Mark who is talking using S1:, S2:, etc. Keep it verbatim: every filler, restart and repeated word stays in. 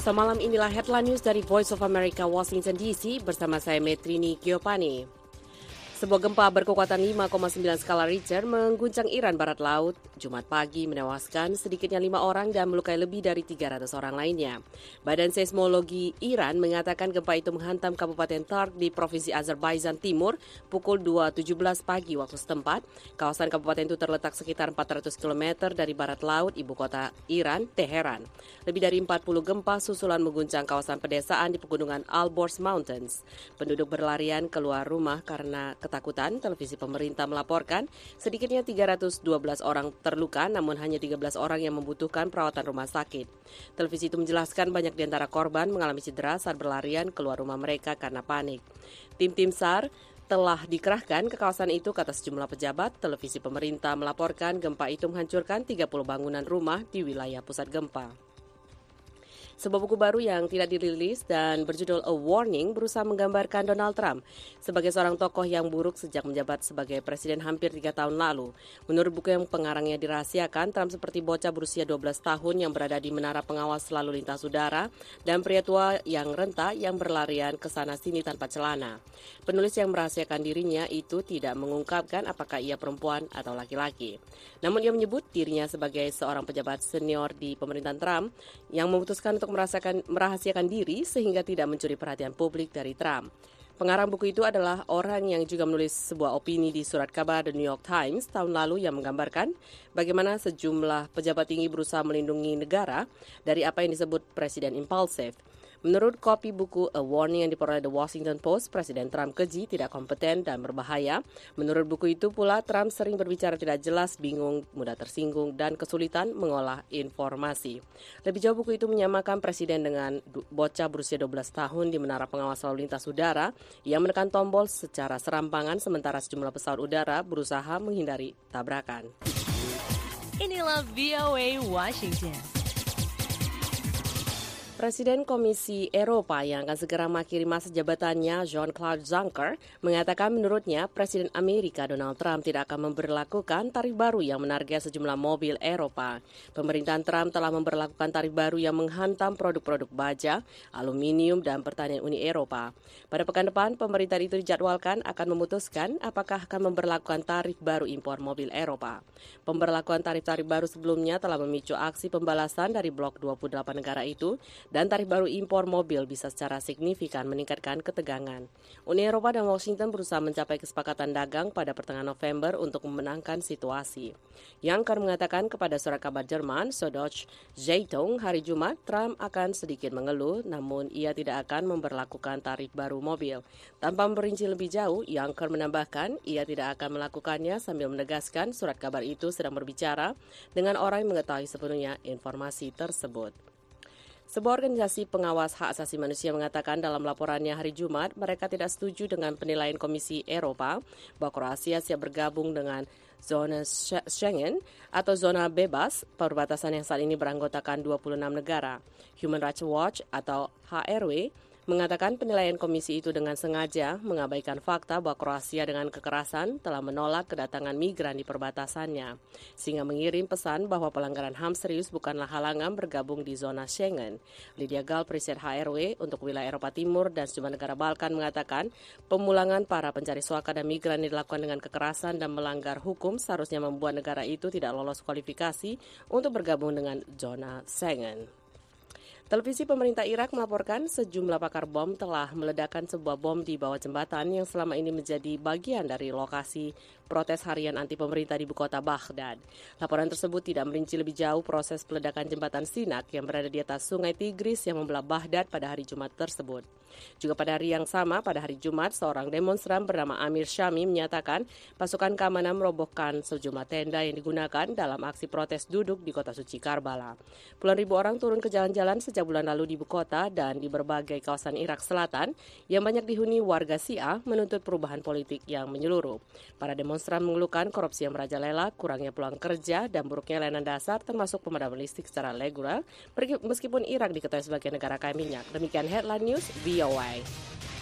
S1: Semalam inilah headline news dari Voice of America Washington D C bersama saya Metrini Giopani. Sebuah gempa berkekuatan lima koma sembilan skala Richter mengguncang Iran Barat Laut Jumat pagi, menewaskan sedikitnya lima orang dan melukai lebih dari tiga ratus orang lainnya. Badan Seismologi Iran mengatakan gempa itu menghantam Kabupaten Tark di Provinsi Azerbaijan Timur pukul dua tujuh belas pagi waktu setempat. Kawasan kabupaten itu terletak sekitar empat ratus kilometer dari barat laut ibu kota Iran, Teheran. Lebih dari empat puluh gempa susulan mengguncang kawasan pedesaan di pegunungan Alborz Mountains. Penduduk berlarian keluar rumah karena ketakutan. Televisi pemerintah melaporkan sedikitnya tiga ratus dua belas orang terluka, namun hanya tiga belas orang yang membutuhkan perawatan rumah sakit. Televisi itu menjelaskan banyak di antara korban mengalami cedera saat berlarian keluar rumah mereka karena panik. Tim-tim S A R telah dikerahkan ke kawasan itu, kata sejumlah pejabat. Televisi pemerintah melaporkan gempa itu menghancurkan tiga puluh bangunan rumah di wilayah pusat gempa. Sebuah buku baru yang tidak dirilis dan berjudul A Warning berusaha menggambarkan Donald Trump sebagai seorang tokoh yang buruk sejak menjabat sebagai presiden hampir tiga tahun lalu. Menurut buku yang pengarangnya dirahasiakan, Trump seperti bocah berusia dua belas tahun yang berada di menara pengawas lalu lintas udara dan pria tua yang renta yang berlarian ke sana-sini tanpa celana. Penulis yang merahasiakan dirinya itu tidak mengungkapkan apakah ia perempuan atau laki-laki. Namun ia menyebut dirinya sebagai seorang pejabat senior di pemerintahan Trump yang memutuskan untuk merasakan, merahasiakan diri sehingga tidak mencuri perhatian publik dari Trump. Pengarang buku itu adalah orang yang juga menulis sebuah opini di surat kabar The New York Times tahun lalu yang menggambarkan bagaimana sejumlah pejabat tinggi berusaha melindungi negara dari apa yang disebut presiden impulsif. Menurut kopi buku A Warning yang diperoleh The Washington Post, Presiden Trump keji, tidak kompeten, dan berbahaya. Menurut buku itu pula, Trump sering berbicara tidak jelas, bingung, mudah tersinggung, dan kesulitan mengolah informasi. Lebih jauh, buku itu menyamakan Presiden dengan bocah berusia dua belas tahun di menara pengawas lalu lintas udara yang menekan tombol secara serampangan sementara sejumlah pesawat udara berusaha menghindari tabrakan.
S2: Inilah V O A Washington.
S1: Presiden Komisi Eropa yang akan segera mengakhiri masa jabatannya, Jean-Claude Juncker, mengatakan menurutnya Presiden Amerika Donald Trump tidak akan memberlakukan tarif baru yang menarget sejumlah mobil Eropa. Pemerintahan Trump telah memberlakukan tarif baru yang menghantam produk-produk baja, aluminium, dan pertanian Uni Eropa. Pada pekan depan, pemerintah itu dijadwalkan akan memutuskan apakah akan memberlakukan tarif baru impor mobil Eropa. Pemberlakuan tarif-tarif baru sebelumnya telah memicu aksi pembalasan dari blok dua puluh delapan negara itu, dan tarif baru impor mobil bisa secara signifikan meningkatkan ketegangan. Uni Eropa dan Washington berusaha mencapai kesepakatan dagang pada pertengahan November untuk memenangkan situasi. Juncker mengatakan kepada surat kabar Jerman, Süddeutsche Zeitung, hari Jumat, Trump akan sedikit mengeluh, namun ia tidak akan memberlakukan tarif baru mobil. Tanpa memperinci lebih jauh, Juncker menambahkan ia tidak akan melakukannya sambil menegaskan surat kabar itu sedang berbicara dengan orang yang mengetahui sepenuhnya informasi tersebut. Sebuah organisasi pengawas hak asasi manusia mengatakan dalam laporannya hari Jumat, mereka tidak setuju dengan penilaian Komisi Eropa bahwa Kroasia siap bergabung dengan zona Schengen atau zona bebas perbatasan yang saat ini beranggotakan dua puluh enam negara. Human Rights Watch atau H R W mengatakan penilaian komisi itu dengan sengaja mengabaikan fakta bahwa Kroasia dengan kekerasan telah menolak kedatangan migran di perbatasannya, sehingga mengirim pesan bahwa pelanggaran H A M serius bukanlah halangan bergabung di zona Schengen. Lydia Gall, presiden H R W untuk wilayah Eropa Timur dan sejumlah negara Balkan mengatakan pemulangan para pencari suaka dan migran yang dilakukan dengan kekerasan dan melanggar hukum seharusnya membuat negara itu tidak lolos kualifikasi untuk bergabung dengan zona Schengen. Televisi pemerintah Irak melaporkan sejumlah pakar bom telah meledakkan sebuah bom di bawah jembatan yang selama ini menjadi bagian dari lokasi protes harian anti pemerintah di ibu kota Baghdad. Laporan tersebut tidak merinci lebih jauh proses peledakan jembatan Sinak yang berada di atas sungai Tigris yang membelah Baghdad pada hari Jumat tersebut. Juga pada hari yang sama, pada hari Jumat, seorang demonstran bernama Amir Syami menyatakan pasukan keamanan merobohkan sejumlah tenda yang digunakan dalam aksi protes duduk di kota suci Karbala. Puluhan ribu orang turun ke jalan-jalan sejak bulan lalu di ibu kota dan di berbagai kawasan Irak Selatan yang banyak dihuni warga Syiah menuntut perubahan politik yang menyeluruh. Para demonstran mengeluhkan korupsi yang merajalela, kurangnya peluang kerja, dan buruknya layanan dasar termasuk pemadaman listrik secara reguler, meskipun Irak diketahui sebagai negara kaya minyak. Demikian Headline News V O A.